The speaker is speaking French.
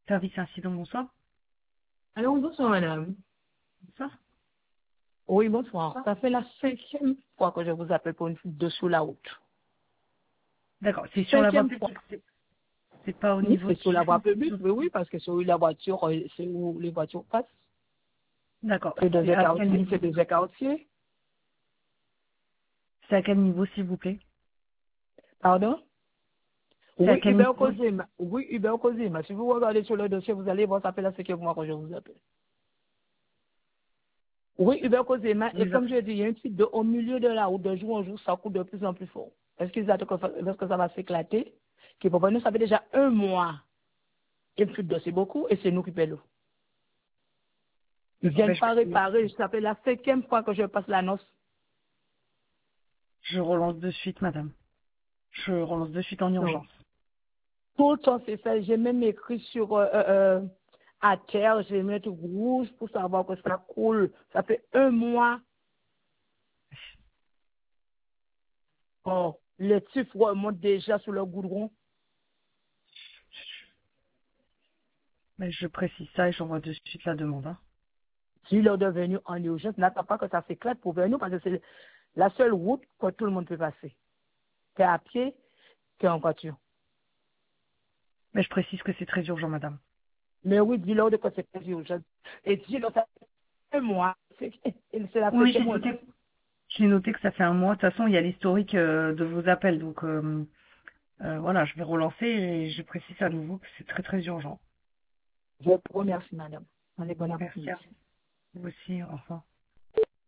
Service incident, bonsoir. Alors, bonsoir, madame. Bonsoir. Oui, bonsoir. Ça fait la 5e fois que je vous appelle pour une fuite de sous la route. D'accord, c'est sur la voie 5e fois. publique, c'est pas au Oui, niveau c'est sur la voie publique. de... Oui, oui, parce que c'est où la voiture, c'est où les voitures passent. D'accord. C'est dans C'est un à quel quartier. niveau? C'est dans un quartier. C'est à quel niveau, s'il vous plaît? Pardon? C'est à Oui, quel Hubert niveau? Cosima. Oui, Hubert Cosima. Si vous regardez sur le dossier, vous allez voir, ça fait la 5e fois que je vous appelle. Oui, Hubert Cosima. Et Vous comme appelez- je dis, il y a une fuite au milieu de la route, de jour en jour, ça coûte de plus en plus fort. Est-ce qu'ils attendent lorsque ça va s'éclater? Qui pour nous, ça fait déjà un mois. Une fuite d'eau, c'est beaucoup, et c'est nous qui payons. Ils D'accord, ben, viennent pas réparer. Ça fait la 5e fois que je passe l'annonce. je relance de suite, madame. Je relance de suite en Non. urgence. Tout le temps, c'est ça. J'ai même écrit sur à terre, j'ai mis un truc rouge pour savoir que ça coule. Ça fait un mois. Bon, les titres remontent déjà sur le goudron. Mais je précise ça et j'envoie de suite la demande. Hein. S'il est devenu en urgence, n'attends pas que ça s'éclate pour venir nous parce que c'est la seule route que tout le monde peut passer. T'es à pied, t'es en voiture. Mais je précise que c'est très urgent, madame. Mais oui, dis-leur de quoi c'est très urgent. Et dis-leur, ça fait un mois. C'est la Oui, 5e mois. j'ai noté que ça fait un mois. De toute façon, il y a l'historique de vos appels. Donc, voilà, je vais relancer et je précise à nouveau que c'est très, très urgent. Je vous remercie, madame. Allez, bon Merci après-midi. à vous aussi. Au revoir.